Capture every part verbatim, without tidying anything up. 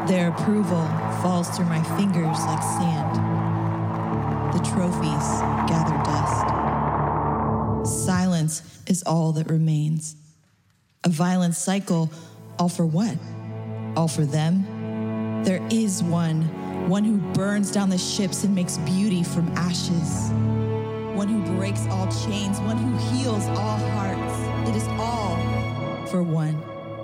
Their approval falls through my fingers like sand. The trophies gather dust. Silence is all that remains. A violent cycle, all for what? All for them? There is one, one who burns down the ships and makes beauty from ashes. One who breaks all chains, one who heals all hearts. It is all for one.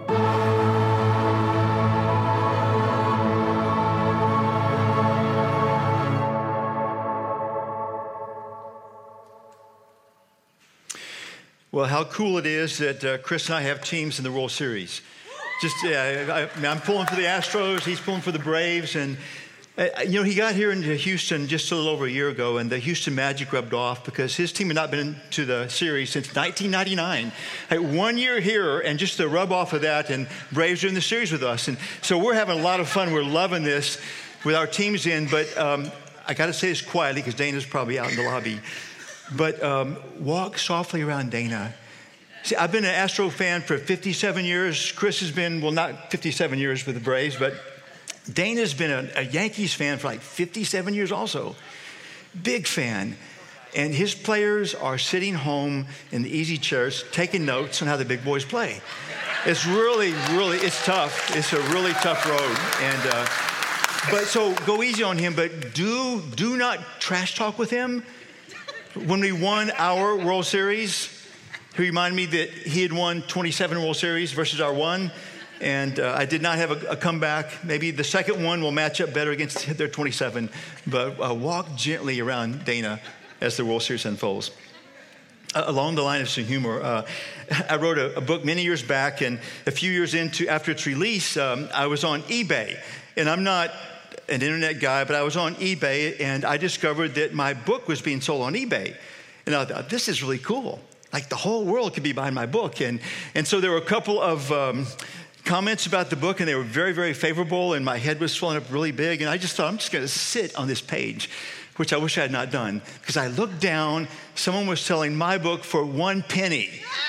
Well, how cool it is that uh, Chris and I have teams in the World Series. Just, uh, I, I'm pulling for the Astros, he's pulling for the Braves, and uh, you know, he got here into Houston just a little over a year ago, and the Houston Magic rubbed off because his team had not been to the series since nineteen ninety-nine. Like one year here, and just the rub off of that, and Braves are in the series with us, and so we're having a lot of fun. We're loving this with our teams in, but um, I got to say this quietly because Dana's probably out in the lobby. But um, walk softly around Dana. See, I've been an Astro fan for fifty-seven years. Chris has been, well, not fifty-seven years with the Braves, but Dana's been a, a Yankees fan for like fifty-seven years also. Big fan. And his players are sitting home in the easy chairs taking notes on how the big boys play. It's really, really, it's tough. It's a really tough road. And uh, but so go easy on him, but do do not trash talk with him. When we won our World Series, he reminded me that he had won twenty-seven World Series versus our one, and uh, I did not have a, a comeback. Maybe the second one will match up better against their twenty-seven, but uh, walk gently around Dana as the World Series unfolds. Uh, along the line of some humor, uh, I wrote a, a book many years back, and a few years into after its release, um, I was on eBay, and I'm not an internet guy, but I was on eBay and I discovered that my book was being sold on eBay. And I thought, this is really cool. Like the whole world could be buying my book. And, and so there were a couple of um, comments about the book and they were very, very favorable and my head was swelling up really big. And I just thought, I'm just gonna sit on this page, which I wish I had not done. Because I looked down, someone was selling my book for one penny.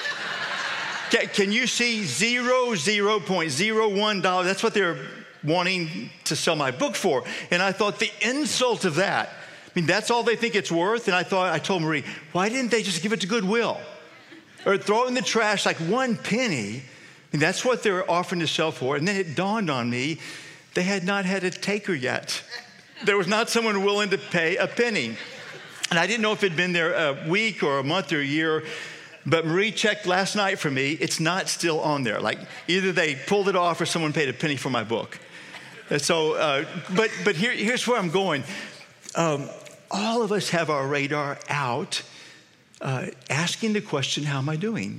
can, can you see zero, zero point zero one dollars? That's what they're wanting to sell my book for. And I thought the insult of that, I mean, that's all they think it's worth. And I thought, I told Marie, why didn't they just give it to Goodwill? Or throw it in the trash like one penny? I mean, that's what they're offering to sell for. And then it dawned on me, they had not had a taker yet. There was not someone willing to pay a penny. And I didn't know if it'd been there a week or a month or a year, but Marie checked last night for me. It's not still on there. Like either they pulled it off or someone paid a penny for my book. And so, uh, but but here, here's where I'm going. Um, all of us have our radar out, uh, asking the question, how am I doing?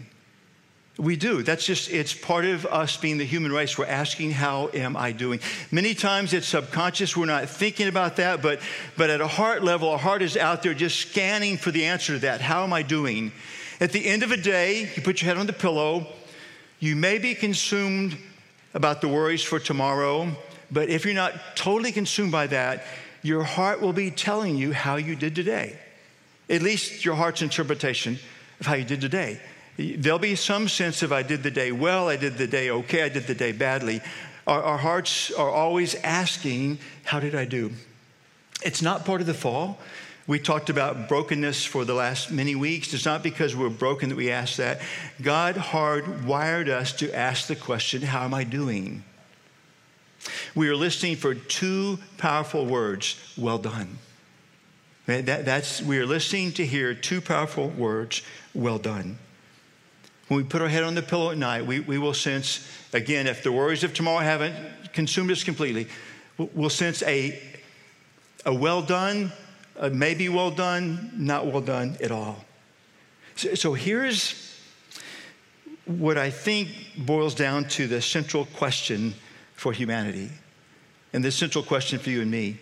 We do. That's just, it's part of us being the human race. We're asking, how am I doing? Many times it's subconscious. We're not thinking about that, but, but at a heart level, our heart is out there just scanning for the answer to that. How am I doing? At the end of a day, you put your head on the pillow. You may be consumed about the worries for tomorrow, but if you're not totally consumed by that, your heart will be telling you how you did today. At least your heart's interpretation of how you did today. There'll be some sense of I did the day well, I did the day okay, I did the day badly. Our, our hearts are always asking, how did I do? It's not part of the fall. We talked about brokenness for the last many weeks. It's not because we're broken that we ask that. God hardwired us to ask the question, how am I doing? We are listening for two powerful words, well done. That, that's, we are listening to hear two powerful words, well done. When we put our head on the pillow at night, we, we will sense, again, if the worries of tomorrow haven't consumed us completely, we'll sense a, a well done, a maybe well done, not well done at all. So, so here's what I think boils down to the central question for humanity. And the central question for you and me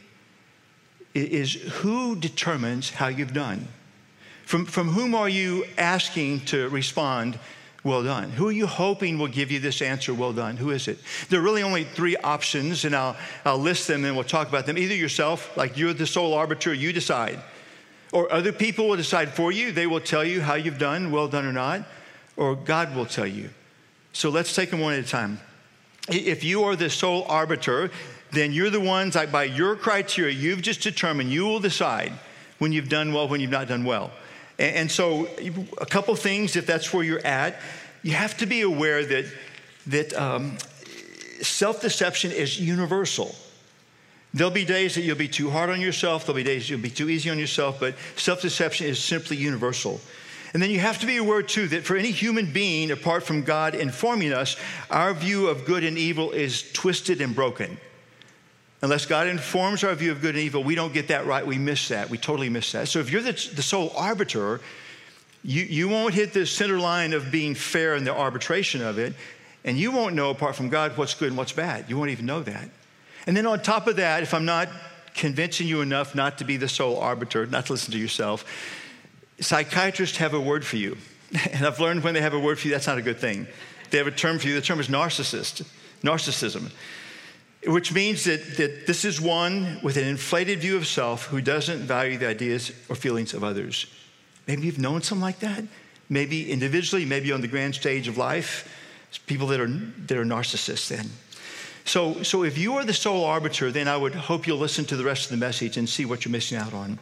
is, who determines how you've done? From, from whom are you asking to respond, well done? Who are you hoping will give you this answer, well done? Who is it? There are really only three options, and I'll, I'll list them and we'll talk about them. Either yourself, like you're the sole arbiter, you decide. Or other people will decide for you. They will tell you how you've done, well done or not. Or God will tell you. So let's take them one at a time. If you are the sole arbiter, then you're the ones, like by your criteria, you've just determined, you will decide when you've done well, when you've not done well. And, and so a couple things, if that's where you're at, you have to be aware that, that um, self-deception is universal. There'll be days that you'll be too hard on yourself. There'll be days you'll be too easy on yourself, but self-deception is simply universal. And then you have to be aware, too, that for any human being, apart from God informing us, our view of good and evil is twisted and broken. Unless God informs our view of good and evil, we don't get that right. We miss that. We totally miss that. So if you're the, the sole arbiter, you, you won't hit the center line of being fair in the arbitration of it, and you won't know, apart from God, what's good and what's bad. You won't even know that. And then on top of that, if I'm not convincing you enough not to be the sole arbiter, not to listen to yourself, psychiatrists have a word for you. And I've learned when they have a word for you, that's not a good thing. They have a term for you. The term is narcissist, narcissism, which means that, that this is one with an inflated view of self who doesn't value the ideas or feelings of others. Maybe you've known someone like that. Maybe individually, maybe on the grand stage of life. It's people that are, that are narcissists then. So, so if you are the sole arbiter, then I would hope you'll listen to the rest of the message and see what you're missing out on.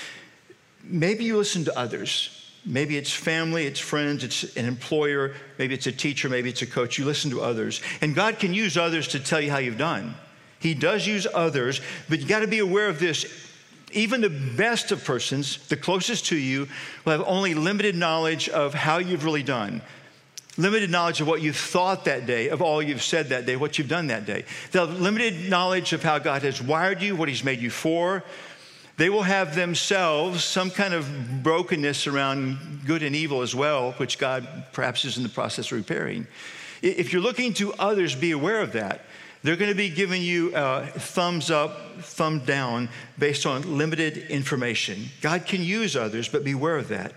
Maybe you listen to others. Maybe it's family, it's friends, it's an employer, maybe it's a teacher, maybe it's a coach. You listen to others. And God can use others to tell you how you've done. He does use others, but you got to be aware of this. Even the best of persons, the closest to you, will have only limited knowledge of how you've really done. Limited knowledge of what you've thought that day, of all you've said that day, what you've done that day. They'll have limited knowledge of how God has wired you, what he's made you for. They will have themselves some kind of brokenness around good and evil as well, which God perhaps is in the process of repairing. If you're looking to others, be aware of that. They're going to be giving you a thumbs up, thumb down based on limited information. God can use others, but beware of that.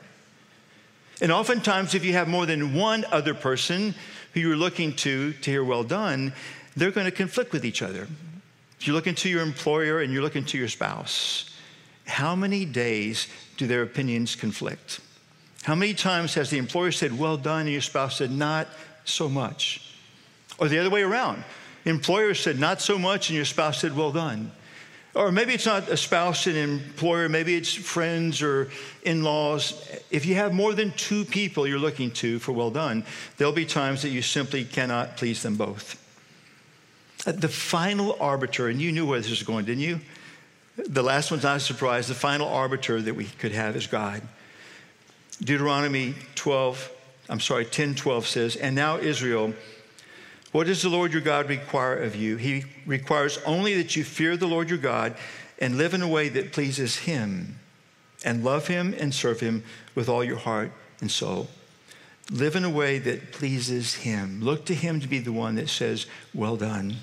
And oftentimes, if you have more than one other person who you're looking to to hear well done, they're going to conflict with each other. If you're looking to your employer and you're looking to your spouse, how many days do their opinions conflict? How many times has the employer said, well done, and your spouse said, not so much? Or the other way around. The employer said, not so much, and your spouse said, well done. Or maybe it's not a spouse and employer, maybe it's friends or in-laws. If you have more than two people you're looking to for well done, there'll be times that you simply cannot please them both. The final arbiter, and you knew where this was going, didn't you? The last one's not a surprise. The final arbiter that we could have is God. Deuteronomy twelve, I'm sorry, ten twelve says, and now Israel, what does the Lord your God require of you? He requires only that you fear the Lord your God and live in a way that pleases him and love him and serve him with all your heart and soul. Live in a way that pleases him. Look to him to be the one that says, well done.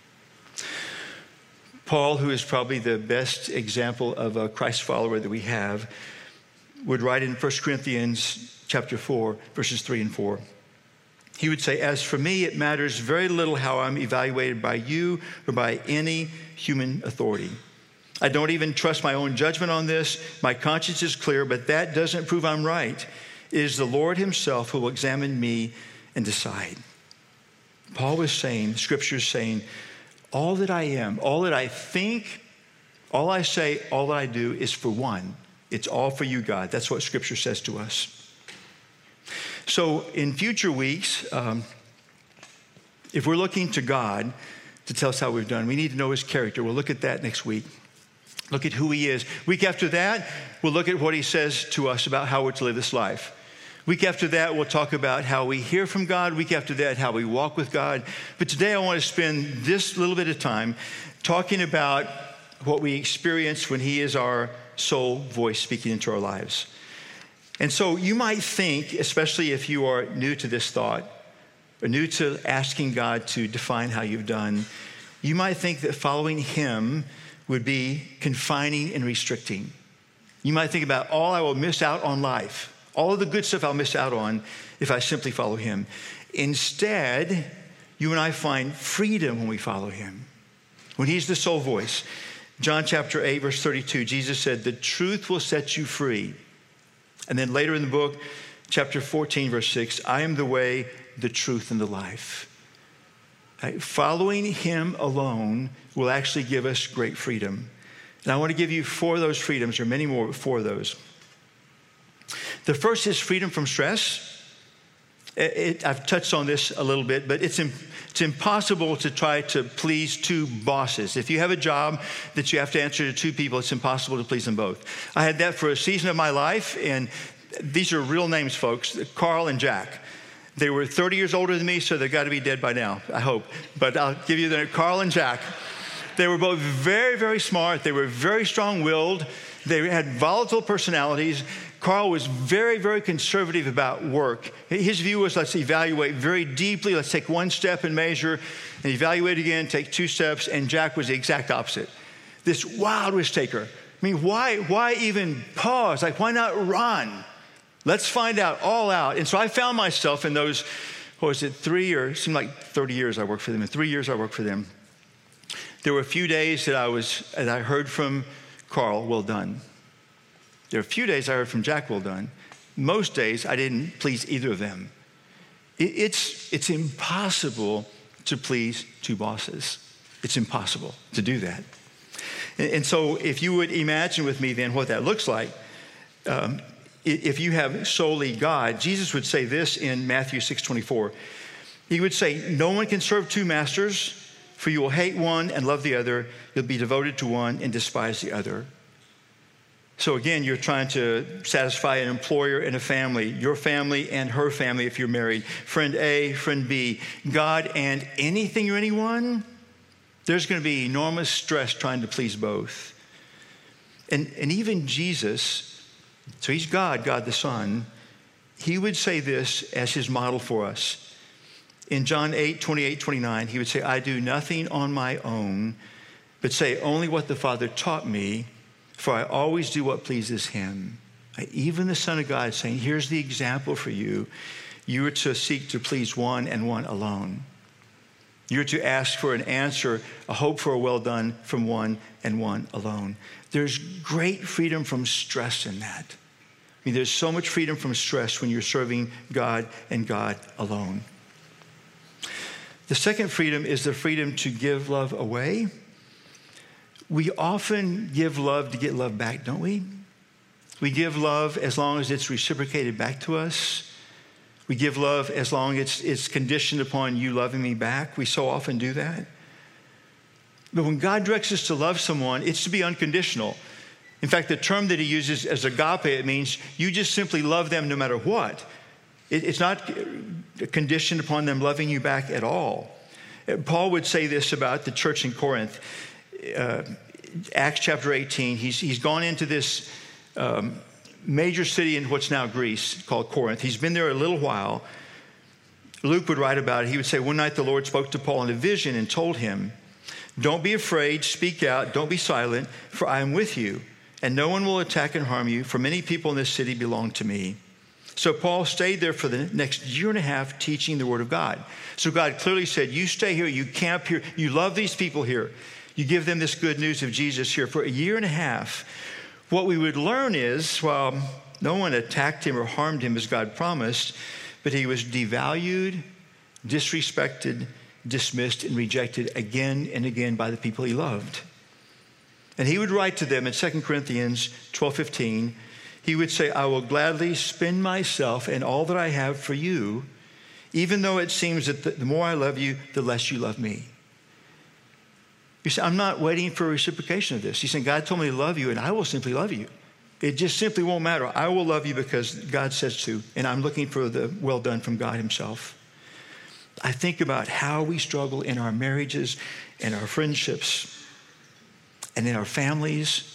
Paul, who is probably the best example of a Christ follower that we have, would write in First Corinthians chapter four, verses three and four. He would say, as for me, it matters very little how I'm evaluated by you or by any human authority. I don't even trust my own judgment on this. My conscience is clear, but that doesn't prove I'm right. It is the Lord himself who will examine me and decide. Paul was saying, Scripture is saying, all that I am, all that I think, all I say, all that I do is for one. It's all for you, God. That's what Scripture says to us. So in future weeks, um, if we're looking to God to tell us how we've done, we need to know his character. We'll look at that next week. Look at who he is. Week after that, we'll look at what he says to us about how we're to live this life. Week after that, we'll talk about how we hear from God. Week after that, how we walk with God. But today I want to spend this little bit of time talking about what we experience when he is our sole voice speaking into our lives. And so you might think, especially if you are new to this thought, or new to asking God to define how you've done, you might think that following him would be confining and restricting. You might think about all I will miss out on life, all of the good stuff I'll miss out on if I simply follow him. Instead, you and I find freedom when we follow him, when he's the sole voice. John chapter eight, verse thirty-two, Jesus said, the truth will set you free. And then later in the book, chapter fourteen, verse six, I am the way, the truth, and the life. Right? Following him alone will actually give us great freedom. And I want to give you four of those freedoms, or many more, four of those. The first is freedom from stress. It, it, I've touched on this a little bit, but it's, it's impossible to try to please two bosses. If you have a job that you have to answer to two people, it's impossible to please them both. I had that for a season of my life, and these are real names, folks, Carl and Jack. They were thirty years older than me, so they've got to be dead by now, I hope. But I'll give you the Carl and Jack. They were both very, very smart. They were very strong-willed. They had volatile personalities. Carl was very, very conservative about work. His view was, let's evaluate very deeply. Let's take one step and measure, and evaluate again, take two steps. And Jack was the exact opposite. This wild risk taker. I mean, why, why even pause? Like, why not run? Let's find out, all out. And so I found myself in those, what was it, three or, it seemed like thirty years I worked for them. In three years I worked for them. There were a few days that I was, and I heard from Carl, well done. There were a few days I heard from Jack, well done. Most days I didn't please either of them. It, it's, it's impossible to please two bosses. It's impossible to do that. And, and so if you would imagine with me then what that looks like, um, if you have solely God, Jesus would say this in Matthew six twenty-four. He would say, no one can serve two masters, for you will hate one and love the other. You'll be devoted to one and despise the other. So again, you're trying to satisfy an employer and a family, your family and her family if you're married, friend A, friend B, God and anything or anyone. There's going to be enormous stress trying to please both. And, and even Jesus, so he's God, God the Son, he would say this as his model for us. In John eight, twenty-eight, twenty-nine, he would say, I do nothing on my own, but say only what the Father taught me, for I always do what pleases him. Even the Son of God is saying, here's the example for you. You are to seek to please one and one alone. You're to ask for an answer, a hope for a well done from one and one alone. There's great freedom from stress in that. I mean, there's so much freedom from stress when you're serving God and God alone. The second freedom is the freedom to give love away. We often give love to get love back, don't we? We give love as long as it's reciprocated back to us. We give love as long as it's, it's conditioned upon you loving me back. We so often do that. But when God directs us to love someone, it's to be unconditional. In fact, the term that he uses as agape, it means you just simply love them no matter what. It, it's not conditioned upon them loving you back at all. Paul would say this about the church in Corinth. Uh, Acts chapter eighteen, he's, he's gone into this um, major city in what's now Greece called Corinth. He's been there a little while. Luke would write about it. He would say, one night the Lord spoke to Paul in a vision and told him, don't be afraid, speak out, don't be silent, for I am with you, and no one will attack and harm you, for many people in this city belong to me. So Paul stayed there for the next year and a half teaching the word of God. So God clearly said, you stay here, you camp here, you love these people here. You give them this good news of Jesus here for a year and a half. What we would learn is, well, no one attacked him or harmed him as God promised, but he was devalued, disrespected, dismissed, and rejected again and again by the people he loved. And he would write to them in Second Corinthians twelve fifteen, he would say, I will gladly spend myself and all that I have for you, even though it seems that the more I love you, the less you love me. You say, I'm not waiting for a reciprocation of this. He's saying, God told me to love you, and I will simply love you. It just simply won't matter. I will love you because God says to, and I'm looking for the well done from God himself. I think about how we struggle in our marriages and our friendships and in our families.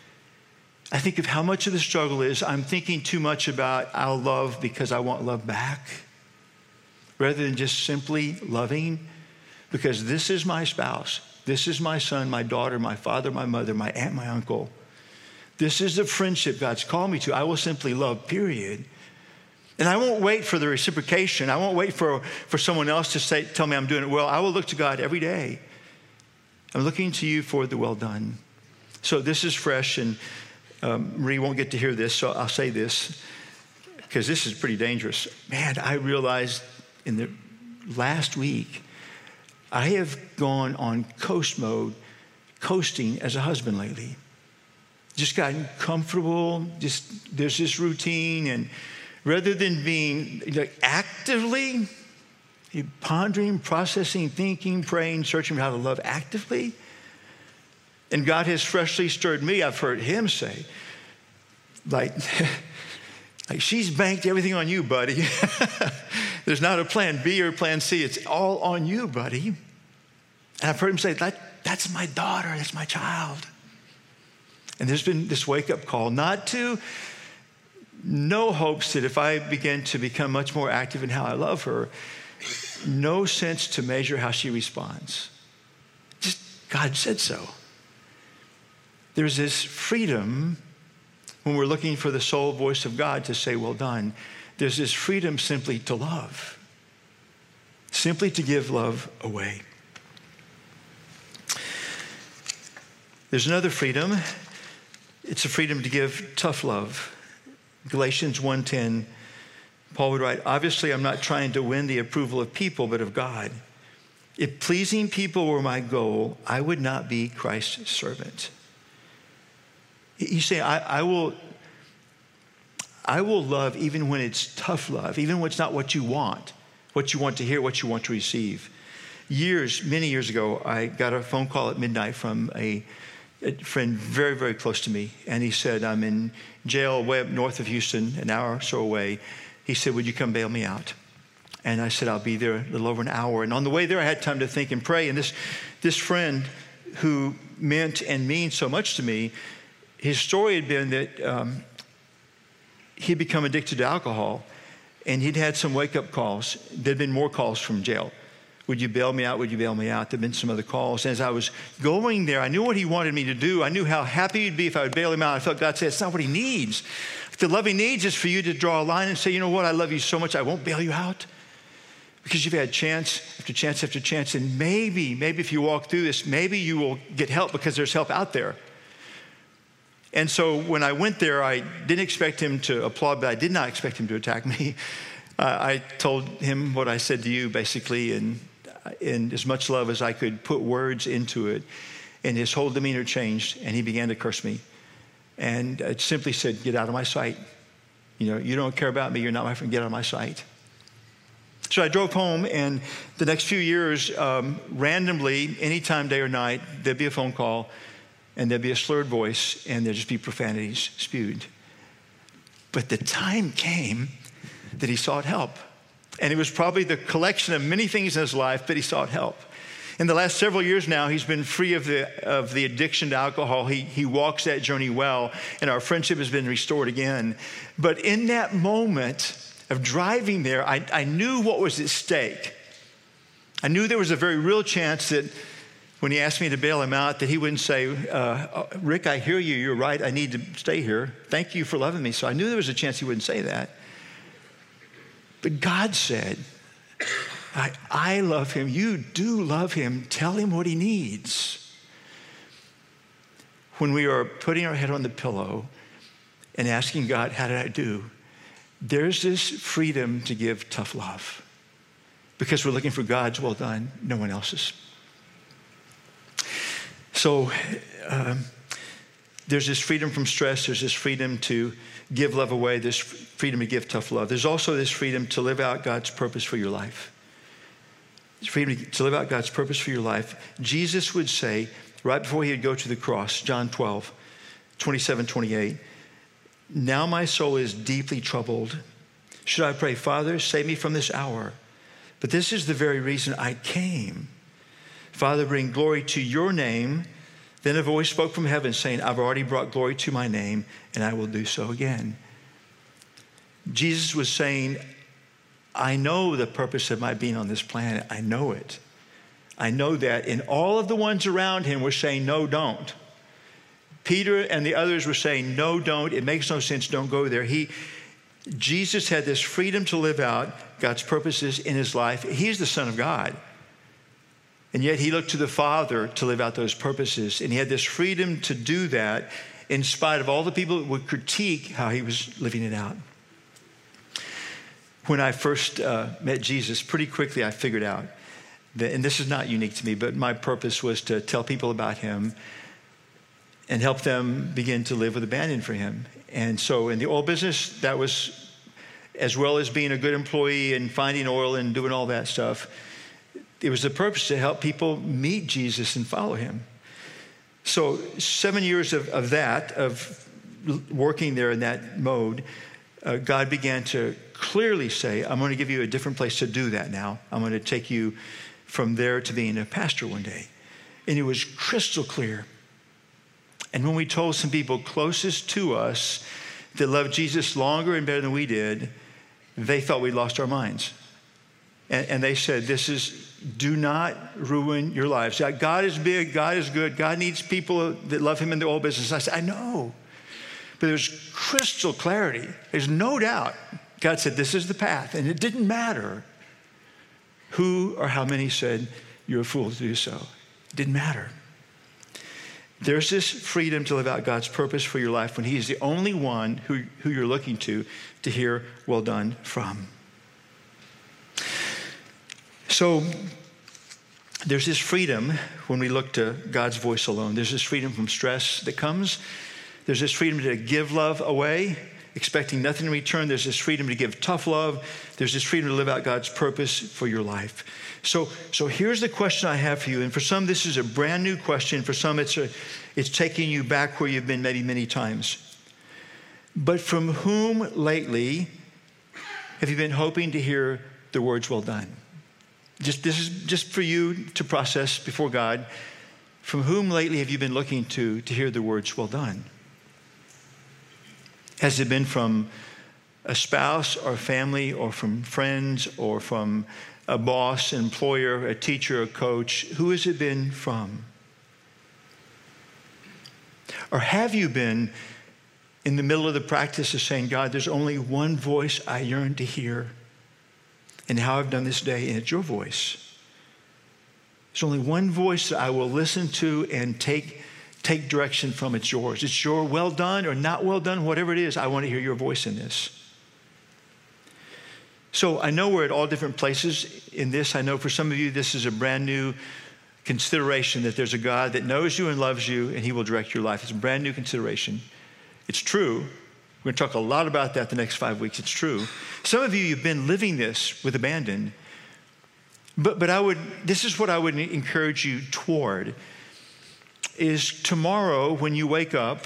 I think of how much of the struggle is I'm thinking too much about I'll love because I want love back, rather than just simply loving because this is my spouse. This is my son, my daughter, my father, my mother, my aunt, my uncle. This is the friendship God's called me to. I will simply love, period. And I won't wait for the reciprocation. I won't wait for, for someone else to say, tell me I'm doing it well. I will look to God every day. I'm looking to you for the well done. So this is fresh, and um, Marie won't get to hear this, so I'll say this, because this is pretty dangerous. Man, I realized in the last week, I have gone on coast mode, coasting as a husband lately. Just gotten comfortable, just there's this routine, and rather than being like actively pondering, processing, thinking, praying, searching for how to love actively, and God has freshly stirred me, I've heard him say, like, like she's banked everything on you, buddy. There's not a plan B or plan C. It's all on you, buddy. And I've heard him say, that, that's my daughter, that's my child. And there's been this wake-up call, not to no hopes that if I begin to become much more active in how I love her, no sense to measure how she responds. Just God said so. There's this freedom when we're looking for the sole voice of God to say, well done. There's this freedom simply to love, simply to give love away. There's another freedom. It's a freedom to give tough love. Galatians one ten, Paul would write, obviously I'm not trying to win the approval of people, but of God. If pleasing people were my goal, I would not be Christ's servant. You say, I, I will I will love even when it's tough love, even when it's not what you want, what you want to hear, what you want to receive. Years, many years ago, I got a phone call at midnight from a, a friend very, very close to me. And he said, I'm in jail way up north of Houston, an hour or so away. He said, would you come bail me out? And I said, I'll be there a little over an hour. And on the way there, I had time to think and pray. And this, this friend who meant and means so much to me, his story had been that um, he'd become addicted to alcohol, and he'd had some wake-up calls. There'd been more calls from jail. Would you bail me out? Would you bail me out? There'd been some other calls. And as I was going there, I knew what he wanted me to do. I knew how happy he'd be if I would bail him out. I felt God said, it's not what he needs. The love he needs is for you to draw a line and say, you know what? I love you so much, I won't bail you out. Because you've had chance after chance after chance. And maybe, maybe if you walk through this, maybe you will get help because there's help out there. And so when I went there, I didn't expect him to applaud, but I did not expect him to attack me. Uh, I told him what I said to you, basically, and in as much love as I could put words into it. And his whole demeanor changed, and he began to curse me. And I simply said, get out of my sight. You know, you don't care about me, you're not my friend, get out of my sight. So I drove home, and the next few years, um, randomly, anytime, day or night, there'd be a phone call, and there'd be a slurred voice, and there'd just be profanities spewed. But the time came that he sought help. And it was probably the collection of many things in his life, but he sought help. In the last several years now, he's been free of the of the addiction to alcohol. He, he walks that journey well, and our friendship has been restored again. But in that moment of driving there, I, I knew what was at stake. I knew there was a very real chance that when he asked me to bail him out, that he wouldn't say, uh, Rick, I hear you, you're right, I need to stay here. Thank you for loving me. So I knew there was a chance he wouldn't say that. But God said, I, I love him. You do love him. Tell him what he needs. When we are putting our head on the pillow and asking God, how did I do? There's this freedom to give tough love because we're looking for God's well done, no one else's. So um, there's this freedom from stress. There's this freedom to give love away, this freedom to give tough love. There's also this freedom to live out God's purpose for your life. This freedom to live out God's purpose for your life. Jesus would say, right before he would go to the cross, John twelve, twenty-seven, twenty-eight, now my soul is deeply troubled. Should I pray, Father, save me from this hour? But this is the very reason I came. Father, bring glory to your name. Then a voice spoke from heaven saying, I've already brought glory to my name, and I will do so again. Jesus was saying, I know the purpose of my being on this planet. I know it. I know that. And all of the ones around him were saying, no, don't. Peter and the others were saying, no, don't. It makes no sense. Don't go there. He, Jesus had this freedom to live out God's purposes in his life. He's the Son of God. And yet he looked to the Father to live out those purposes. And he had this freedom to do that in spite of all the people that would critique how he was living it out. When I first uh, met Jesus, pretty quickly I figured out that, and this is not unique to me, but my purpose was to tell people about him and help them begin to live with abandon for him. And so in the oil business, that was, as well as being a good employee and finding oil and doing all that stuff, it was the purpose to help people meet Jesus and follow him. So seven years of, of that, of working there in that mode, uh, God began to clearly say, I'm going to give you a different place to do that now. I'm going to take you from there to being a pastor one day. And it was crystal clear. And when we told some people closest to us that loved Jesus longer and better than we did, they thought we lost our minds. And, and they said, this is, do not ruin your lives. God is big, God is good, God needs people that love him in the oil business. I said, I know. But there's crystal clarity. There's no doubt. God said, this is the path. And it didn't matter who or how many said, you're a fool to do so. It didn't matter. There's this freedom to live out God's purpose for your life when he is the only one who, who you're looking to to hear well done from. So there's this freedom when we look to God's voice alone. There's this freedom from stress that comes. There's this freedom to give love away, expecting nothing in return. There's this freedom to give tough love. There's this freedom to live out God's purpose for your life. So, so here's the question I have for you. And for some, this is a brand new question. For some, it's, a, it's taking you back where you've been maybe many times. But from whom lately have you been hoping to hear the words, well done? Just, this is just for you to process before God. From whom lately have you been looking to to hear the words, well done? Has it been from a spouse or family or from friends or from a boss, an employer, a teacher, a coach? Who has it been from? Or have you been in the middle of the practice of saying, God, there's only one voice I yearn to hear, and how I've done this day, and it's your voice. There's only one voice that I will listen to and take, take direction from. It's yours. It's your well done or not well done, whatever it is, I want to hear your voice in this. So I know we're at all different places in this. I know for some of you, this is a brand new consideration that there's a God that knows you and loves you, and he will direct your life. It's a brand new consideration. It's true. We're going to talk a lot about that the next five weeks. It's true. Some of you, you've been living this with abandon. But, but I would, this is what I would encourage you toward, is tomorrow when you wake up,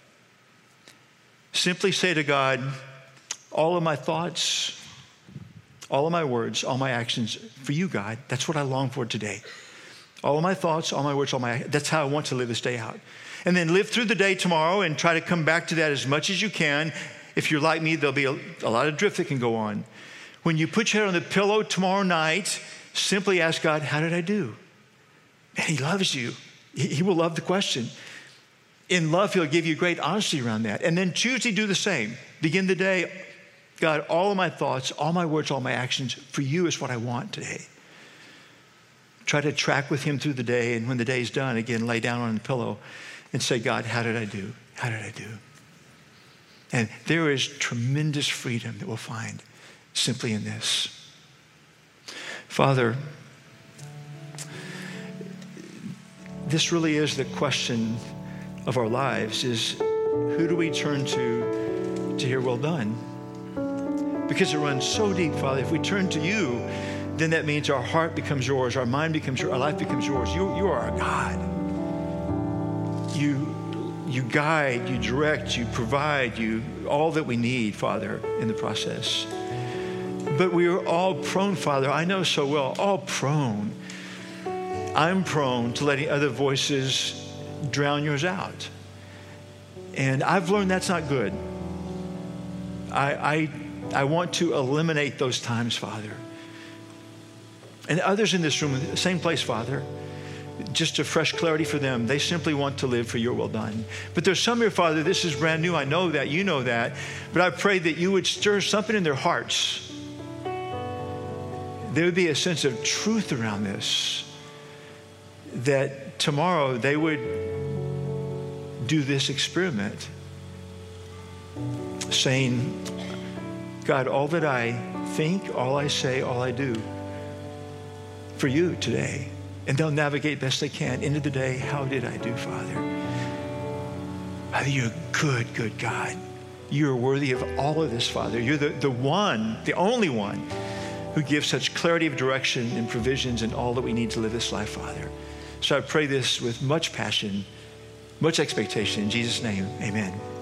simply say to God, all of my thoughts, all of my words, all my actions for you, God. That's what I long for today. All of my thoughts, all my words, all my, that's how I want to live this day out. And then live through the day tomorrow and try to come back to that as much as you can. If you're like me, there'll be a, a lot of drift that can go on. When you put your head on the pillow tomorrow night, simply ask God, how did I do? And he loves you. He, he will love the question. In love, he'll give you great honesty around that. And then Tuesday, do the same. Begin the day, God, all of my thoughts, all my words, all my actions for you is what I want today. Try to track with him through the day. And when the day's done, again, lay down on the pillow and say, God, how did I do? How did I do? And there is tremendous freedom that we'll find simply in this. Father, this really is the question of our lives, is who do we turn to to hear well done? Because it runs so deep, Father. If we turn to you, then that means our heart becomes yours, our mind becomes yours, our life becomes yours. You, you are our God. You, you guide, you direct, you provide, you all that we need, Father, in the process. But we are all prone, Father, I know so well, all prone. I'm prone to letting other voices drown yours out. And I've learned that's not good. I, I, I want to eliminate those times, Father. And others in this room, in the same place, Father, just a fresh clarity for them. They simply want to live for your will done. But there's some here, Father, this is brand new. I know that. You know that. But I pray that you would stir something in their hearts. There would be a sense of truth around this, that tomorrow they would do this experiment, saying, God, all that I think, all I say, all I do, for you today. And they'll navigate best they can into the day. How did I do, Father? Father, you're a good, good God. You're worthy of all of this, Father. You're the, the one, the only one who gives such clarity of direction and provisions and all that we need to live this life, Father. So I pray this with much passion, much expectation. In Jesus' name, amen.